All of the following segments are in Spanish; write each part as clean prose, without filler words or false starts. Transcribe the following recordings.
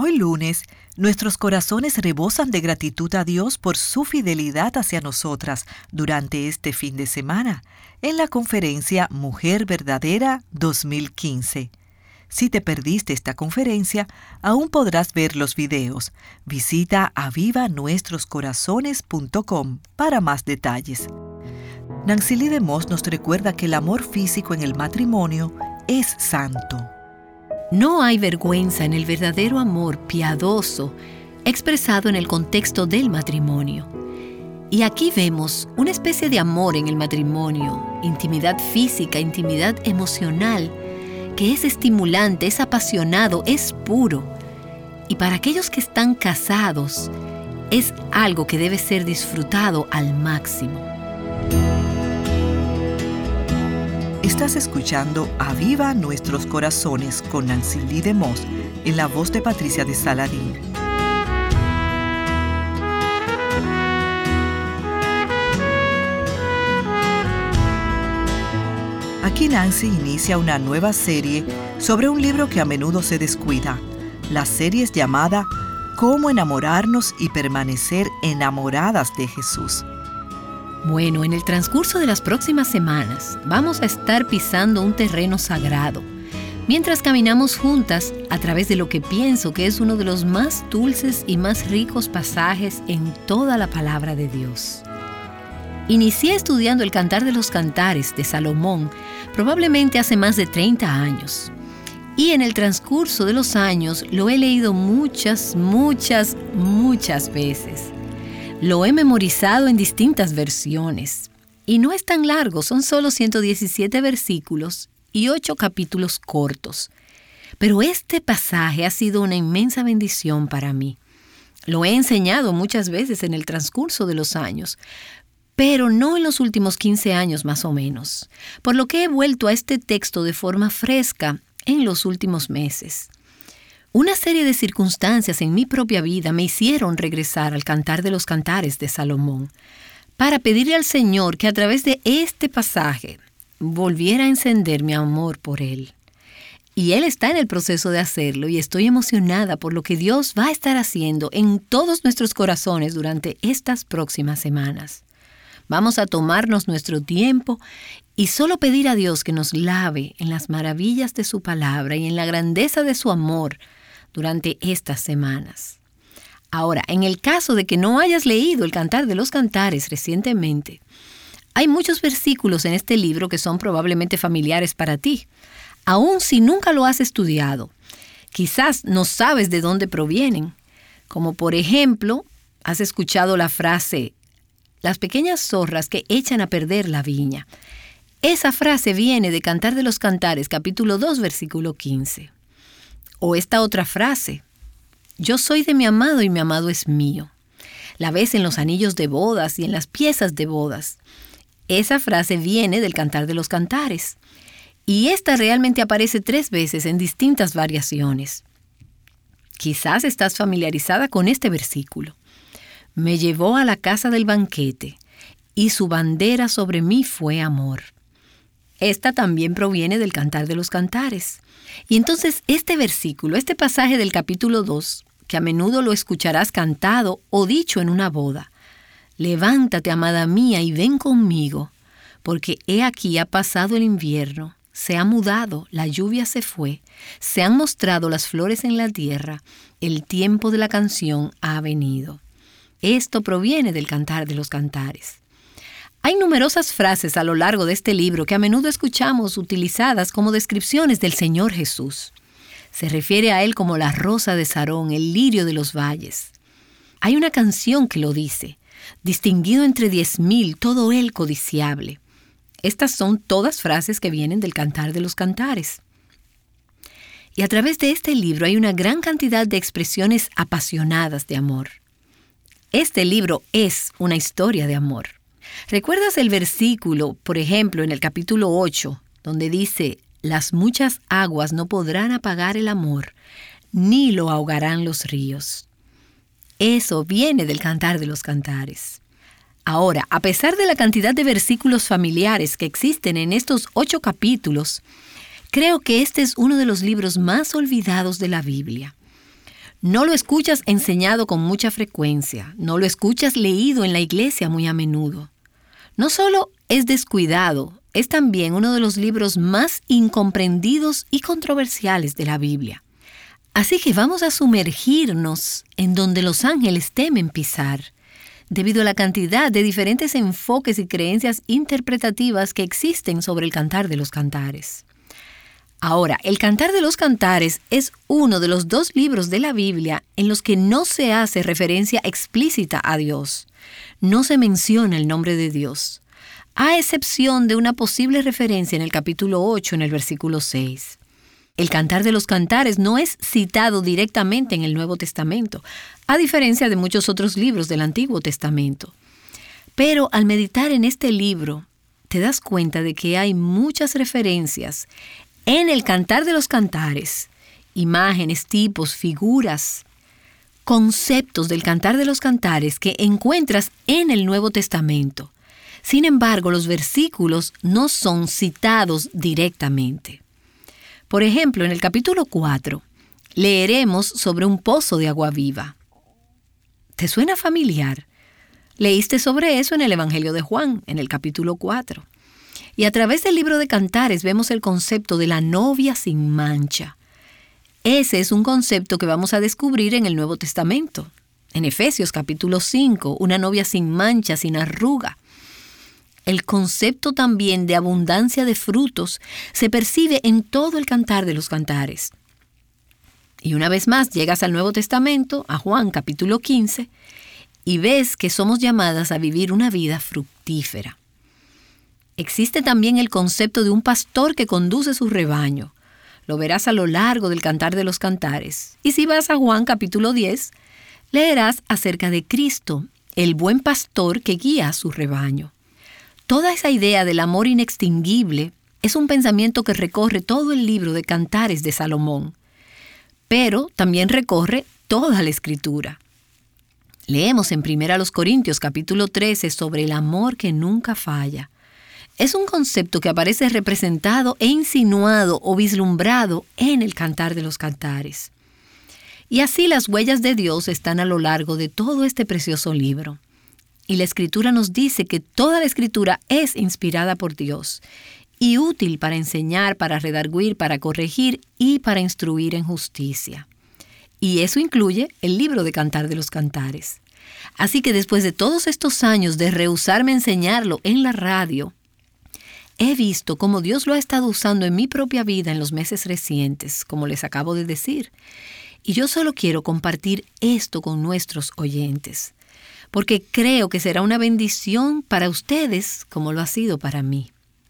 Hoy lunes, nuestros corazones rebosan de gratitud a Dios por su fidelidad hacia nosotras durante este fin de semana, en la conferencia Mujer Verdadera 2015. Si te perdiste esta conferencia, aún podrás ver los videos. Visita avivanuestroscorazones.com para más detalles. Nancy Lee DeMoss nos recuerda que el amor físico en el matrimonio es santo. No hay vergüenza en el verdadero amor piadoso expresado en el contexto del matrimonio. Y aquí vemos una especie de amor en el matrimonio, intimidad física, intimidad emocional, que es estimulante, es apasionado, es puro. Y para aquellos que están casados, es algo que debe ser disfrutado al máximo. Estás escuchando Aviva Nuestros Corazones con Nancy Lee DeMoss en la voz de Patricia de Saladín. Aquí Nancy inicia una nueva serie sobre un libro que a menudo se descuida. La serie es llamada Cómo enamorarnos y permanecer enamoradas de Jesús. Bueno, en el transcurso de las próximas semanas vamos a estar pisando un terreno sagrado, mientras caminamos juntas a través de lo que pienso que es uno de los más dulces y más ricos pasajes en toda la palabra de Dios. Inicié estudiando el Cantar de los Cantares de Salomón probablemente hace más de 30 años. Y en el transcurso de los años lo he leído muchas veces. Lo he memorizado en distintas versiones. Y no es tan largo, son solo 117 versículos y 8 capítulos cortos. Pero este pasaje ha sido una inmensa bendición para mí. Lo he enseñado muchas veces en el transcurso de los años, pero no en los últimos 15 años más o menos, por lo que he vuelto a este texto de forma fresca en los últimos meses. Una serie de circunstancias en mi propia vida me hicieron regresar al Cantar de los Cantares de Salomón para pedirle al Señor que a través de este pasaje volviera a encender mi amor por Él. Y Él está en el proceso de hacerlo y estoy emocionada por lo que Dios va a estar haciendo en todos nuestros corazones durante estas próximas semanas. Vamos a tomarnos nuestro tiempo y solo pedir a Dios que nos lave en las maravillas de su palabra y en la grandeza de su amor durante estas semanas. Ahora, en el caso de que no hayas leído el Cantar de los Cantares recientemente, hay muchos versículos en este libro que son probablemente familiares para ti, aun si nunca lo has estudiado. Quizás no sabes de dónde provienen, como por ejemplo, has escuchado la frase las pequeñas zorras que echan a perder la viña. Esa frase viene de Cantar de los Cantares, capítulo 2, versículo 15. O esta otra frase, yo soy de mi amado y mi amado es mío. La ves en los anillos de bodas y en las piezas de bodas. Esa frase viene del Cantar de los Cantares. Y esta realmente aparece 3 veces en distintas variaciones. Quizás estás familiarizada con este versículo. Me llevó a la casa del banquete, y su bandera sobre mí fue amor. Esta también proviene del Cantar de los Cantares. Y entonces este versículo, este pasaje del capítulo 2, que a menudo lo escucharás cantado o dicho en una boda. Levántate, amada mía, y ven conmigo, porque he aquí ha pasado el invierno, se ha mudado, la lluvia se fue, se han mostrado las flores en la tierra, el tiempo de la canción ha venido. Esto proviene del Cantar de los Cantares. Hay numerosas frases a lo largo de este libro que a menudo escuchamos utilizadas como descripciones del Señor Jesús. Se refiere a Él como la rosa de Sarón, el lirio de los valles. Hay una canción que lo dice, distinguido entre 10,000, todo Él codiciable. Estas son todas frases que vienen del Cantar de los Cantares. Y a través de este libro hay una gran cantidad de expresiones apasionadas de amor. Este libro es una historia de amor. ¿Recuerdas el versículo, por ejemplo, en el capítulo 8, donde dice, las muchas aguas no podrán apagar el amor, ni lo ahogarán los ríos? Eso viene del Cantar de los Cantares. Ahora, a pesar de la cantidad de versículos familiares que existen en estos 8 capítulos, creo que este es uno de los libros más olvidados de la Biblia. No lo escuchas enseñado con mucha frecuencia, no lo escuchas leído en la iglesia muy a menudo. No solo es descuidado, es también uno de los libros más incomprendidos y controversiales de la Biblia. Así que vamos a sumergirnos en donde los ángeles temen pisar, debido a la cantidad de diferentes enfoques y creencias interpretativas que existen sobre el Cantar de los Cantares. Ahora, el Cantar de los Cantares es uno de los 2 libros de la Biblia en los que no se hace referencia explícita a Dios. No se menciona el nombre de Dios, a excepción de una posible referencia en el capítulo 8, en el versículo 6. El Cantar de los Cantares no es citado directamente en el Nuevo Testamento, a diferencia de muchos otros libros del Antiguo Testamento. Pero al meditar en este libro, te das cuenta de que hay muchas referencias en el Cantar de los Cantares, imágenes, tipos, figuras, conceptos del Cantar de los Cantares que encuentras en el Nuevo Testamento. Sin embargo, los versículos no son citados directamente. Por ejemplo, en el capítulo 4, leeremos sobre un pozo de agua viva. ¿Te suena familiar? Leíste sobre eso en el Evangelio de Juan, en el capítulo 4. Y a través del libro de Cantares vemos el concepto de la novia sin mancha. Ese es un concepto que vamos a descubrir en el Nuevo Testamento. En Efesios capítulo 5, una novia sin mancha, sin arruga. El concepto también de abundancia de frutos se percibe en todo el Cantar de los Cantares. Y una vez más llegas al Nuevo Testamento, a Juan capítulo 15, y ves que somos llamadas a vivir una vida fructífera. Existe también el concepto de un pastor que conduce su rebaño. Lo verás a lo largo del Cantar de los Cantares. Y si vas a Juan capítulo 10, leerás acerca de Cristo, el buen pastor que guía a su rebaño. Toda esa idea del amor inextinguible es un pensamiento que recorre todo el libro de Cantares de Salomón, pero también recorre toda la Escritura. Leemos en 1 Corintios capítulo 13 sobre el amor que nunca falla. Es un concepto que aparece representado e insinuado o vislumbrado en el Cantar de los Cantares. Y así las huellas de Dios están a lo largo de todo este precioso libro. Y la Escritura nos dice que toda la Escritura es inspirada por Dios y útil para enseñar, para redarguir, para corregir y para instruir en justicia. Y eso incluye el libro de Cantar de los Cantares. Así que después de todos estos años de rehusarme a enseñarlo en la radio, he visto cómo Dios lo ha estado usando en mi propia vida en los meses recientes, como les acabo de decir. Y yo solo quiero compartir esto con nuestros oyentes, porque creo que será una bendición para ustedes como lo ha sido para mí.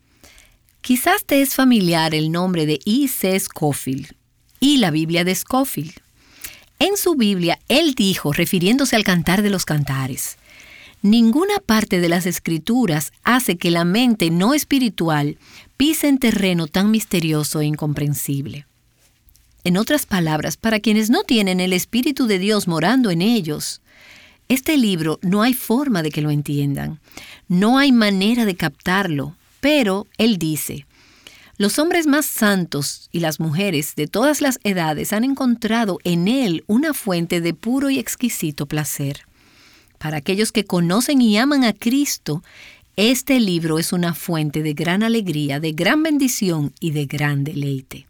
Quizás te es familiar el nombre de E.C. Scofield y la Biblia de Scofield. En su Biblia, él dijo, refiriéndose al Cantar de los Cantares, ninguna parte de las Escrituras hace que la mente no espiritual pise en terreno tan misterioso e incomprensible. En otras palabras, para quienes no tienen el Espíritu de Dios morando en ellos, este libro no hay forma de que lo entiendan, no hay manera de captarlo, pero él dice, los hombres más santos y las mujeres de todas las edades han encontrado en él una fuente de puro y exquisito placer. Para aquellos que conocen y aman a Cristo, este libro es una fuente de gran alegría, de gran bendición y de gran deleite.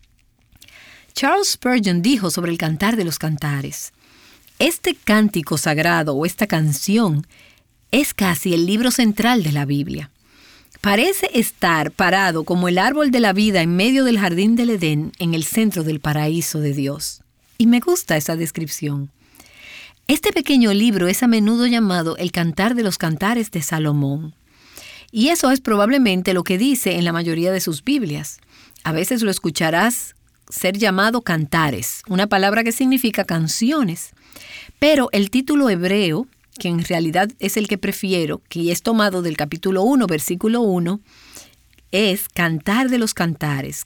Charles Spurgeon dijo sobre el Cantar de los Cantares, este cántico sagrado o esta canción es casi el libro central de la Biblia. Parece estar parado como el árbol de la vida en medio del jardín del Edén, en el centro del paraíso de Dios. Y me gusta esa descripción. Este pequeño libro es a menudo llamado el Cantar de los Cantares de Salomón. Y eso es probablemente lo que dice en la mayoría de sus Biblias. A veces lo escucharás ser llamado cantares, una palabra que significa canciones. Pero el título hebreo, que en realidad es el que prefiero, que es tomado del capítulo 1, versículo 1, es Cantar de los Cantares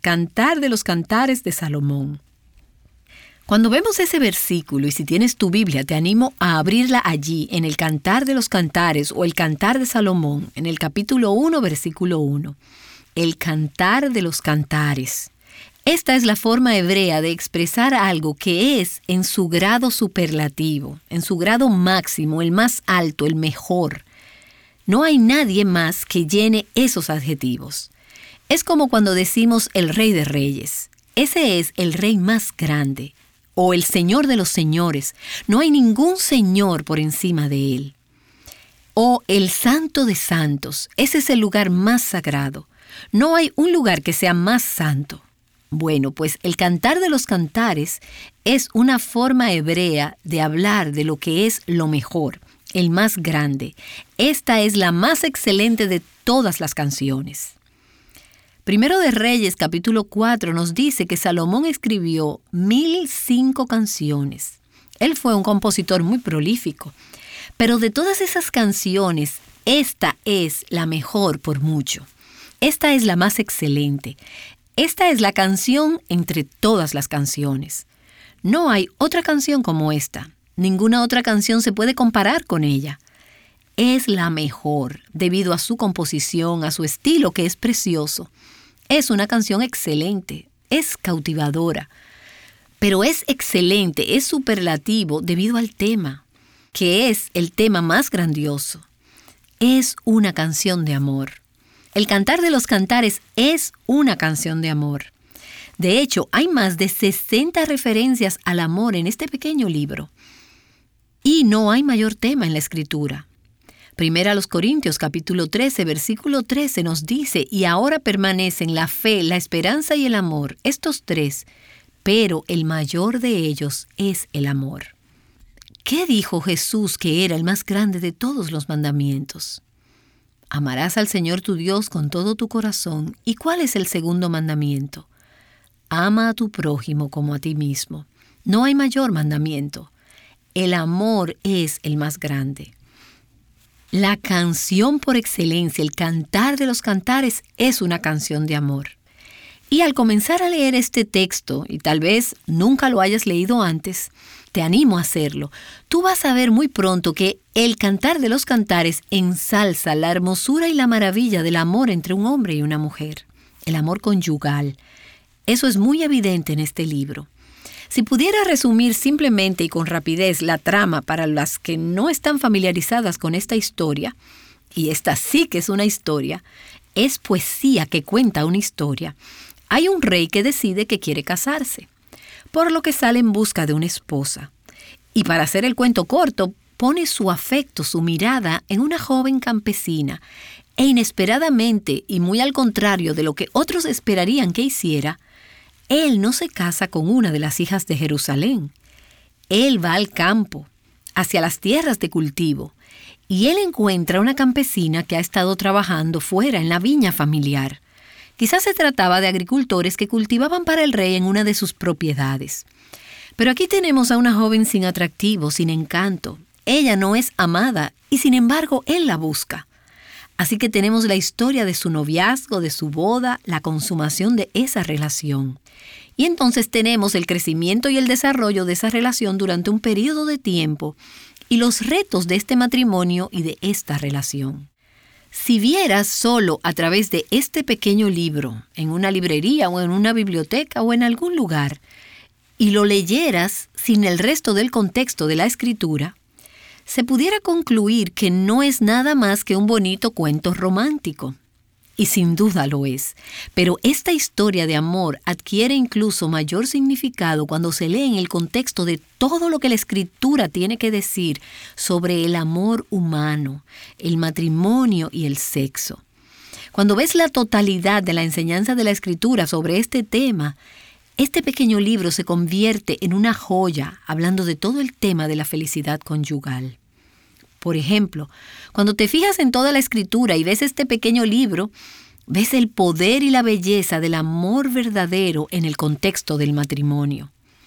de Salomón. Cuando vemos ese versículo, y si tienes tu Biblia, te animo a abrirla allí, en el Cantar de los Cantares o el Cantar de Salomón, en el capítulo 1, versículo 1. El Cantar de los Cantares. Esta es la forma hebrea de expresar algo que es en su grado superlativo, en su grado máximo, el más alto, el mejor. No hay nadie más que llene esos adjetivos. Es como cuando decimos el Rey de Reyes. Ese es el Rey más grande, o el Señor de los Señores. No hay ningún Señor por encima de Él. O el Santo de Santos. Ese es el lugar más sagrado. No hay un lugar que sea más santo. Bueno, pues el Cantar de los Cantares es una forma hebrea de hablar de lo que es lo mejor, el más grande. Esta es la más excelente de todas las canciones. Primero de Reyes, capítulo 4, nos dice que Salomón escribió 1005 canciones. Él fue un compositor muy prolífico. Pero de todas esas canciones, esta es la mejor por mucho. Esta es la más excelente. Esta es la canción entre todas las canciones. No hay otra canción como esta. Ninguna otra canción se puede comparar con ella. Es la mejor debido a su composición, a su estilo que es precioso. Es una canción excelente, es cautivadora. Pero es excelente, es superlativo debido al tema, que es el tema más grandioso. Es una canción de amor. El Cantar de los Cantares es una canción de amor. De hecho, hay más de 60 referencias al amor en este pequeño libro. Y no hay mayor tema en la Escritura. Primera a los Corintios, capítulo 13, versículo 13 nos dice, y ahora permanecen la fe, la esperanza y el amor, estos tres, pero el mayor de ellos es el amor. ¿Qué dijo Jesús que era el más grande de todos los mandamientos? Amarás al Señor tu Dios con todo tu corazón. ¿Y cuál es el segundo mandamiento? Ama a tu prójimo como a ti mismo. No hay mayor mandamiento. El amor es el más grande. La canción por excelencia, el Cantar de los Cantares, es una canción de amor. Y al comenzar a leer este texto, y tal vez nunca lo hayas leído antes, te animo a hacerlo. Tú vas a ver muy pronto que el Cantar de los Cantares ensalza la hermosura y la maravilla del amor entre un hombre y una mujer. El amor conyugal. Eso es muy evidente en este libro. Si pudiera resumir simplemente y con rapidez la trama para las que no están familiarizadas con esta historia, y esta sí que es una historia, es poesía que cuenta una historia. Hay un rey que decide que quiere casarse, por lo que sale en busca de una esposa. Y para hacer el cuento corto, pone su afecto, su mirada en una joven campesina, e inesperadamente, y muy al contrario de lo que otros esperarían que hiciera, él no se casa con una de las hijas de Jerusalén. Él va al campo, hacia las tierras de cultivo, y él encuentra una campesina que ha estado trabajando fuera en la viña familiar. Quizás se trataba de agricultores que cultivaban para el rey en una de sus propiedades. Pero aquí tenemos a una joven sin atractivo, sin encanto. Ella no es amada y sin embargo él la busca. Así que tenemos la historia de su noviazgo, de su boda, la consumación de esa relación. Y entonces tenemos el crecimiento y el desarrollo de esa relación durante un periodo de tiempo y los retos de este matrimonio y de esta relación. Si vieras solo a través de este pequeño libro, en una librería o en una biblioteca o en algún lugar, y lo leyeras sin el resto del contexto de la escritura, se pudiera concluir que no es nada más que un bonito cuento romántico. Y sin duda lo es. Pero esta historia de amor adquiere incluso mayor significado cuando se lee en el contexto de todo lo que la Escritura tiene que decir sobre el amor humano, el matrimonio y el sexo. Cuando ves la totalidad de la enseñanza de la Escritura sobre este tema, este pequeño libro se convierte en una joya hablando de todo el tema de la felicidad conyugal. Por ejemplo, cuando te fijas en toda la Escritura y ves este pequeño libro, ves el poder y la belleza del amor verdadero en el contexto del matrimonio.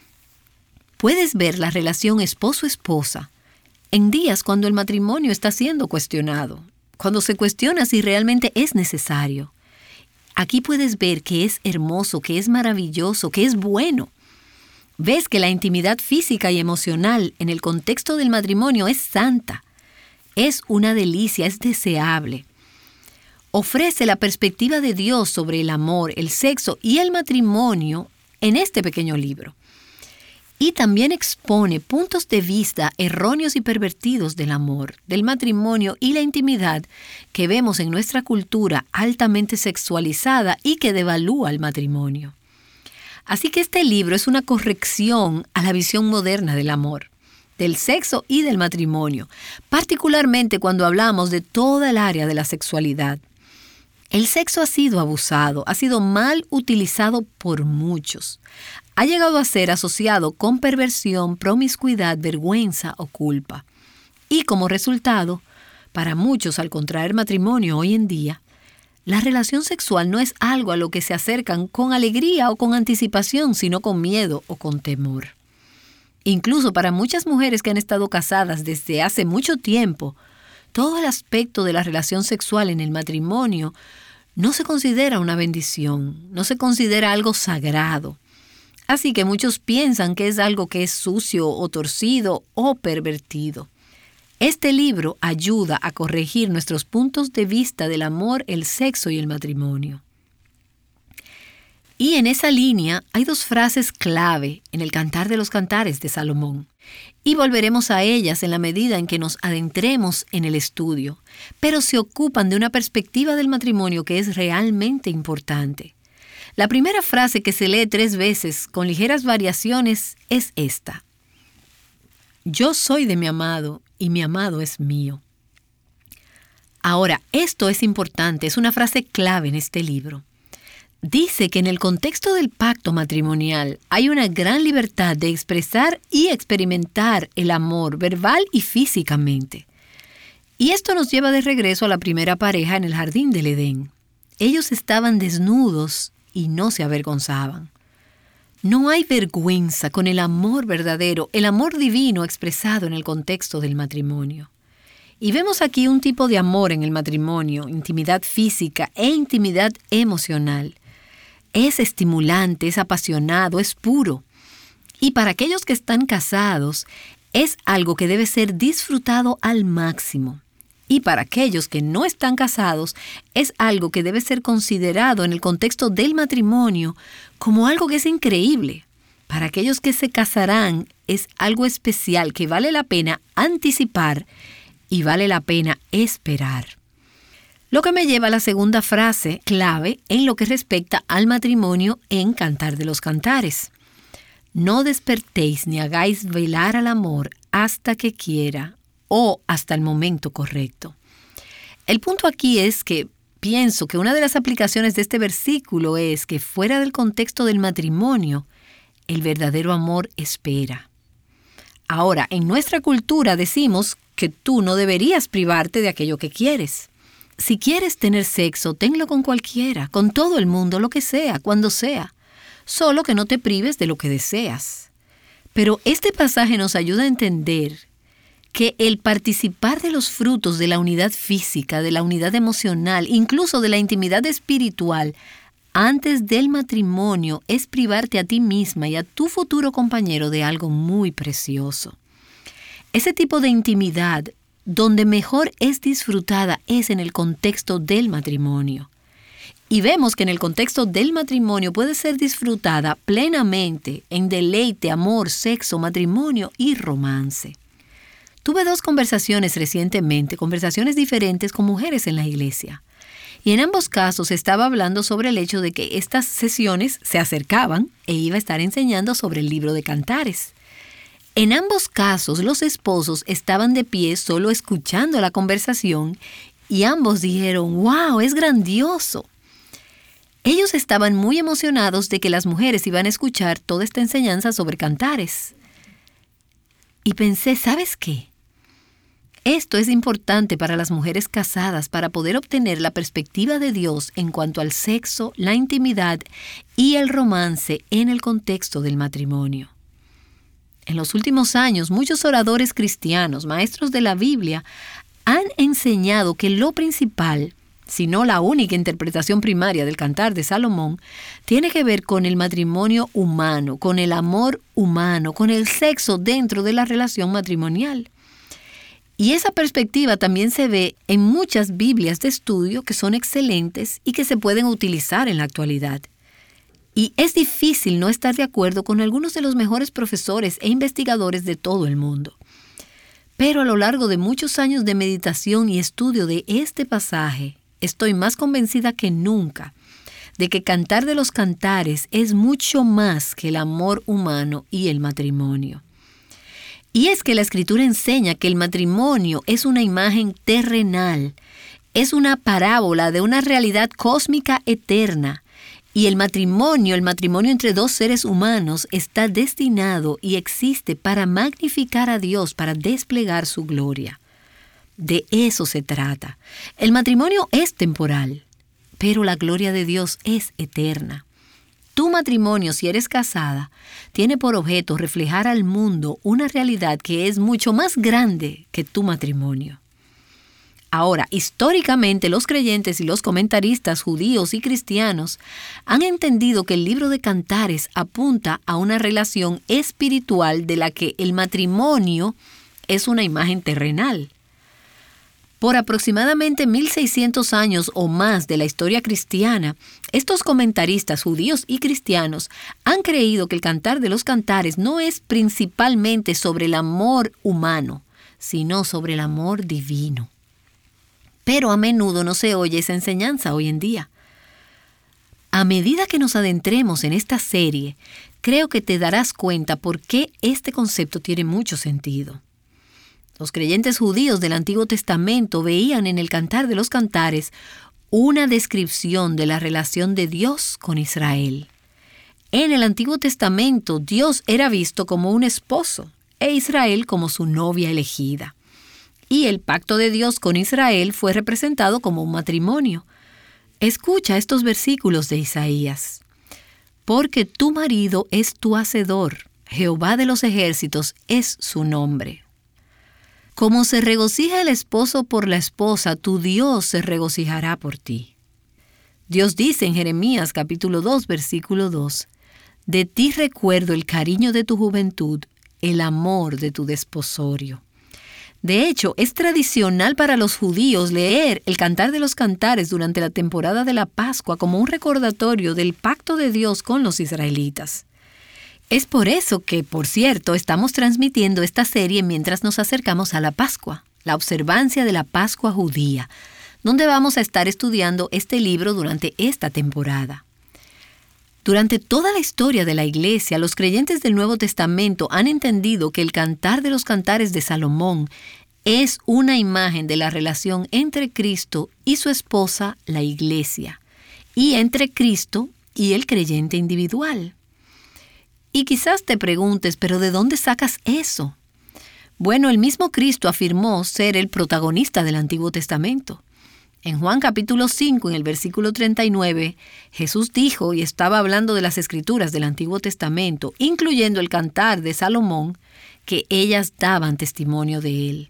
Puedes ver la relación esposo-esposa en días cuando el matrimonio está siendo cuestionado, cuando se cuestiona si realmente es necesario. Aquí puedes ver que es hermoso, que es maravilloso, que es bueno. Ves que la intimidad física y emocional en el contexto del matrimonio es santa. Es una delicia, es deseable. ofrece la perspectiva de Dios sobre el amor, el sexo y el matrimonio en este pequeño libro. Y también expone puntos de vista erróneos y pervertidos del amor, del matrimonio y la intimidad que vemos en nuestra cultura altamente sexualizada y que devalúa el matrimonio. Así que este libro es una corrección a la visión moderna del amor, del sexo y del matrimonio, particularmente cuando hablamos de toda el área de la sexualidad. El sexo ha sido abusado, ha sido mal utilizado por muchos. Ha llegado a ser asociado con perversión, promiscuidad, vergüenza o culpa. Y como resultado, para muchos al contraer matrimonio hoy en día, la relación sexual no es algo a lo que se acercan con alegría o con anticipación, sino con miedo o con temor. Incluso para muchas mujeres que han estado casadas desde hace mucho tiempo, todo el aspecto de la relación sexual en el matrimonio no se considera una bendición, no se considera algo sagrado. Así que muchos piensan que es algo que es sucio o torcido o pervertido. Este libro ayuda a corregir nuestros puntos de vista del amor, el sexo y el matrimonio. Y en esa línea hay dos frases clave en el Cantar de los Cantares de Salomón. Y volveremos a ellas en la medida en que nos adentremos en el estudio, pero se ocupan de una perspectiva del matrimonio que es realmente importante. La primera frase, que se lee 3 veces con ligeras variaciones, es esta: Yo soy de mi amado y mi amado es mío. Ahora, esto es importante, es una frase clave en este libro. Dice que en el contexto del pacto matrimonial hay una gran libertad de expresar y experimentar el amor verbal y físicamente. Y esto nos lleva de regreso a la primera pareja en el jardín del Edén. Ellos estaban desnudos y no se avergonzaban. No hay vergüenza con el amor verdadero, el amor divino expresado en el contexto del matrimonio. Y vemos aquí un tipo de amor en el matrimonio, intimidad física e intimidad emocional. Es estimulante, es apasionado, es puro. Y para aquellos que están casados, es algo que debe ser disfrutado al máximo. Y para aquellos que no están casados, es algo que debe ser considerado en el contexto del matrimonio como algo que es increíble. Para aquellos que se casarán, es algo especial que vale la pena anticipar y vale la pena esperar. Lo que me lleva a la segunda frase clave en lo que respecta al matrimonio en Cantar de los Cantares. No despertéis ni hagáis velar al amor hasta que quiera o hasta el momento correcto. El punto aquí es que pienso que una de las aplicaciones de este versículo es que fuera del contexto del matrimonio, el verdadero amor espera. Ahora, en nuestra cultura decimos que tú no deberías privarte de aquello que quieres. Si quieres tener sexo, tenlo con cualquiera, con todo el mundo, lo que sea, cuando sea. Solo que no te prives de lo que deseas. Pero este pasaje nos ayuda a entender que el participar de los frutos de la unidad física, de la unidad emocional, incluso de la intimidad espiritual, antes del matrimonio, es privarte a ti misma y a tu futuro compañero de algo muy precioso. Ese tipo de intimidad, donde mejor es disfrutada, es en el contexto del matrimonio. Y vemos que en el contexto del matrimonio puede ser disfrutada plenamente en deleite, amor, sexo, matrimonio y romance. Tuve 2 conversaciones recientemente, conversaciones diferentes con mujeres en la iglesia. Y en ambos casos estaba hablando sobre el hecho de que estas sesiones se acercaban e iba a estar enseñando sobre el libro de Cantares. En ambos casos, los esposos estaban de pie solo escuchando la conversación y ambos dijeron, ¡wow! ¡Es grandioso! Ellos estaban muy emocionados de que las mujeres iban a escuchar toda esta enseñanza sobre Cantares. Y pensé, ¿sabes qué? Esto es importante para las mujeres casadas para poder obtener la perspectiva de Dios en cuanto al sexo, la intimidad y el romance en el contexto del matrimonio. En los últimos años, muchos oradores cristianos, maestros de la Biblia, han enseñado que lo principal, si no la única interpretación primaria del Cantar de Salomón, tiene que ver con el matrimonio humano, con el amor humano, con el sexo dentro de la relación matrimonial. Y esa perspectiva también se ve en muchas Biblias de estudio que son excelentes y que se pueden utilizar en la actualidad. Y es difícil no estar de acuerdo con algunos de los mejores profesores e investigadores de todo el mundo. Pero a lo largo de muchos años de meditación y estudio de este pasaje, estoy más convencida que nunca de que Cantar de los Cantares es mucho más que el amor humano y el matrimonio. Y es que la Escritura enseña que el matrimonio es una imagen terrenal, es una parábola de una realidad cósmica eterna. Y el matrimonio entre dos seres humanos está destinado y existe para magnificar a Dios, para desplegar su gloria. De eso se trata. El matrimonio es temporal, pero la gloria de Dios es eterna. Tu matrimonio, si eres casada, tiene por objeto reflejar al mundo una realidad que es mucho más grande que tu matrimonio. Ahora, históricamente los creyentes y los comentaristas judíos y cristianos han entendido que el libro de Cantares apunta a una relación espiritual de la que el matrimonio es una imagen terrenal. Por aproximadamente 1600 años o más de la historia cristiana, estos comentaristas judíos y cristianos han creído que el Cantar de los Cantares no es principalmente sobre el amor humano, sino sobre el amor divino. Pero a menudo no se oye esa enseñanza hoy en día. A medida que nos adentremos en esta serie, creo que te darás cuenta por qué este concepto tiene mucho sentido. Los creyentes judíos del Antiguo Testamento veían en el Cantar de los Cantares una descripción de la relación de Dios con Israel. En el Antiguo Testamento, Dios era visto como un esposo e Israel como su novia elegida. Y el pacto de Dios con Israel fue representado como un matrimonio. Escucha estos versículos de Isaías. Porque tu marido es tu hacedor, Jehová de los ejércitos es su nombre. Como se regocija el esposo por la esposa, tu Dios se regocijará por ti. Dios dice en Jeremías capítulo 2, versículo 2, de ti recuerdo el cariño de tu juventud, el amor de tu desposorio. De hecho, es tradicional para los judíos leer el Cantar de los Cantares durante la temporada de la Pascua como un recordatorio del pacto de Dios con los israelitas. Es por eso que, por cierto, estamos transmitiendo esta serie mientras nos acercamos a la Pascua, la observancia de la Pascua judía, donde vamos a estar estudiando este libro durante esta temporada. Durante toda la historia de la Iglesia, los creyentes del Nuevo Testamento han entendido que el Cantar de los Cantares de Salomón es una imagen de la relación entre Cristo y su esposa, la Iglesia, y entre Cristo y el creyente individual. Y quizás te preguntes, ¿pero de dónde sacas eso? Bueno, el mismo Cristo afirmó ser el protagonista del Antiguo Testamento. En Juan capítulo 5, en el versículo 39, Jesús dijo, y estaba hablando de las Escrituras del Antiguo Testamento, incluyendo el Cantar de Salomón, que ellas daban testimonio de él.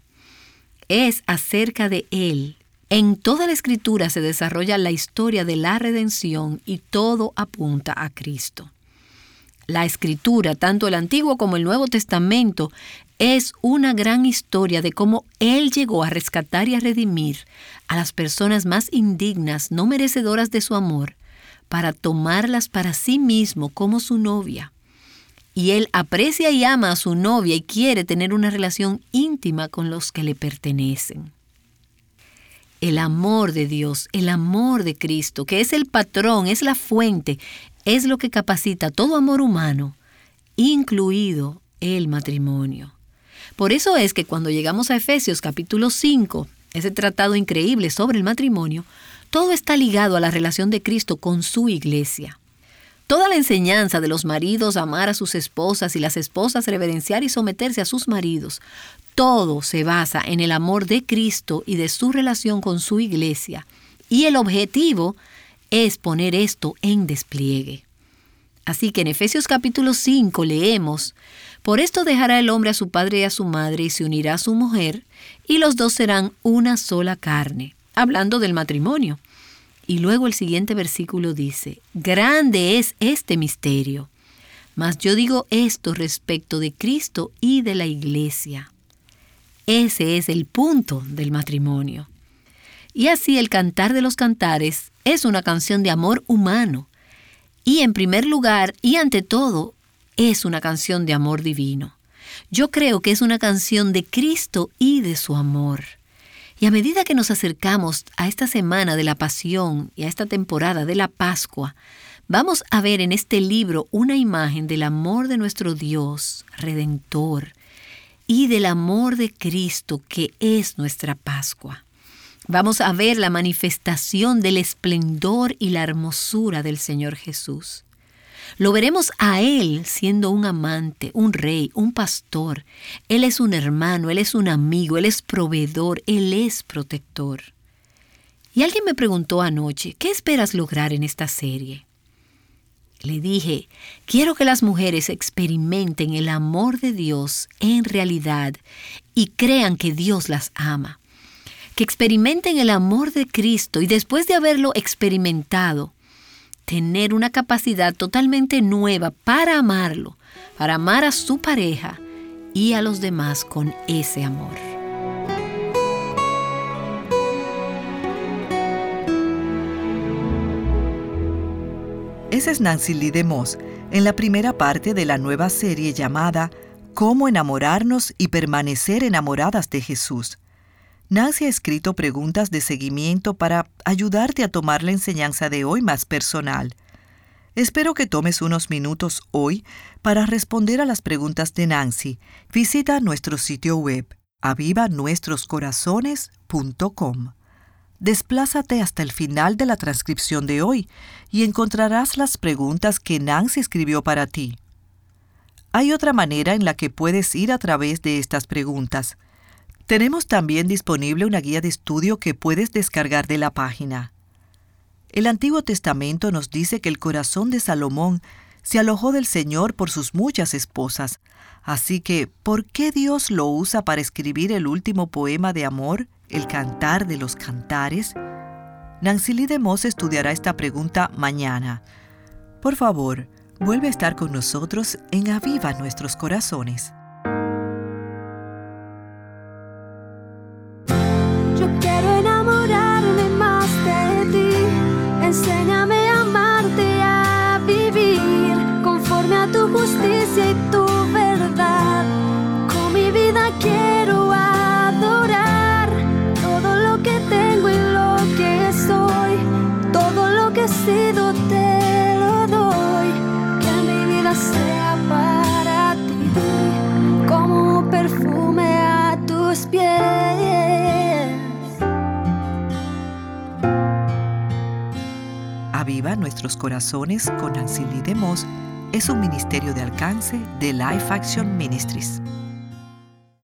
Es acerca de él. En toda la Escritura se desarrolla la historia de la redención y todo apunta a Cristo. La Escritura, tanto el Antiguo como el Nuevo Testamento, es una gran historia de cómo Él llegó a rescatar y a redimir a las personas más indignas, no merecedoras de su amor, para tomarlas para sí mismo como su novia. Y Él aprecia y ama a su novia y quiere tener una relación íntima con los que le pertenecen. El amor de Dios, el amor de Cristo, que es el patrón, es la fuente, es lo que capacita todo amor humano, incluido el matrimonio. Por eso es que cuando llegamos a Efesios capítulo 5, ese tratado increíble sobre el matrimonio, todo está ligado a la relación de Cristo con su iglesia. Toda la enseñanza de los maridos amar a sus esposas y las esposas reverenciar y someterse a sus maridos, todo se basa en el amor de Cristo y de su relación con su iglesia. Y el objetivo es poner esto en despliegue. Así que en Efesios capítulo 5 leemos, por esto dejará el hombre a su padre y a su madre y se unirá a su mujer, y los dos serán una sola carne, hablando del matrimonio. Y luego el siguiente versículo dice, grande es este misterio, mas yo digo esto respecto de Cristo y de la iglesia. Ese es el punto del matrimonio. Y así el Cantar de los Cantares es una canción de amor humano. Y en primer lugar y ante todo, es una canción de amor divino. Yo creo que es una canción de Cristo y de su amor. Y a medida que nos acercamos a esta semana de la Pasión y a esta temporada de la Pascua, vamos a ver en este libro una imagen del amor de nuestro Dios Redentor y del amor de Cristo que es nuestra Pascua. Vamos a ver la manifestación del esplendor y la hermosura del Señor Jesús. Lo veremos a Él siendo un amante, un rey, un pastor. Él es un hermano, Él es un amigo, Él es proveedor, Él es protector. Y alguien me preguntó anoche, ¿qué esperas lograr en esta serie? Le dije, quiero que las mujeres experimenten el amor de Dios en realidad y crean que Dios las ama. Que experimenten el amor de Cristo y después de haberlo experimentado, tener una capacidad totalmente nueva para amarlo, para amar a su pareja y a los demás con ese amor. Esa es Nancy Lee DeMoss en la primera parte de la nueva serie llamada Cómo enamorarnos y permanecer enamoradas de Jesús. Nancy ha escrito preguntas de seguimiento para ayudarte a tomar la enseñanza de hoy más personal. Espero que tomes unos minutos hoy para responder a las preguntas de Nancy. Visita nuestro sitio web avivanuestroscorazones.com. Desplázate hasta el final de la transcripción de hoy y encontrarás las preguntas que Nancy escribió para ti. Hay otra manera en la que puedes ir a través de estas preguntas. Tenemos también disponible una guía de estudio que puedes descargar de la página. El Antiguo Testamento nos dice que el corazón de Salomón se alojó del Señor por sus muchas esposas. Así que, ¿por qué Dios lo usa para escribir el último poema de amor, el Cantar de los Cantares? Nancy Lee DeMoss estudiará esta pregunta mañana. Por favor, vuelve a estar con nosotros en Aviva Nuestros Corazones. Enséñame a amarte, a vivir conforme a tu justicia y tu verdad. Con mi vida quiero adorar todo lo que tengo y lo que soy. Todo lo que he sido te lo doy. Que mi vida sea para ti como un perfume a tus pies. Aviva Nuestros Corazones con Nancy Lee DeMoss es un ministerio de alcance de Life Action Ministries.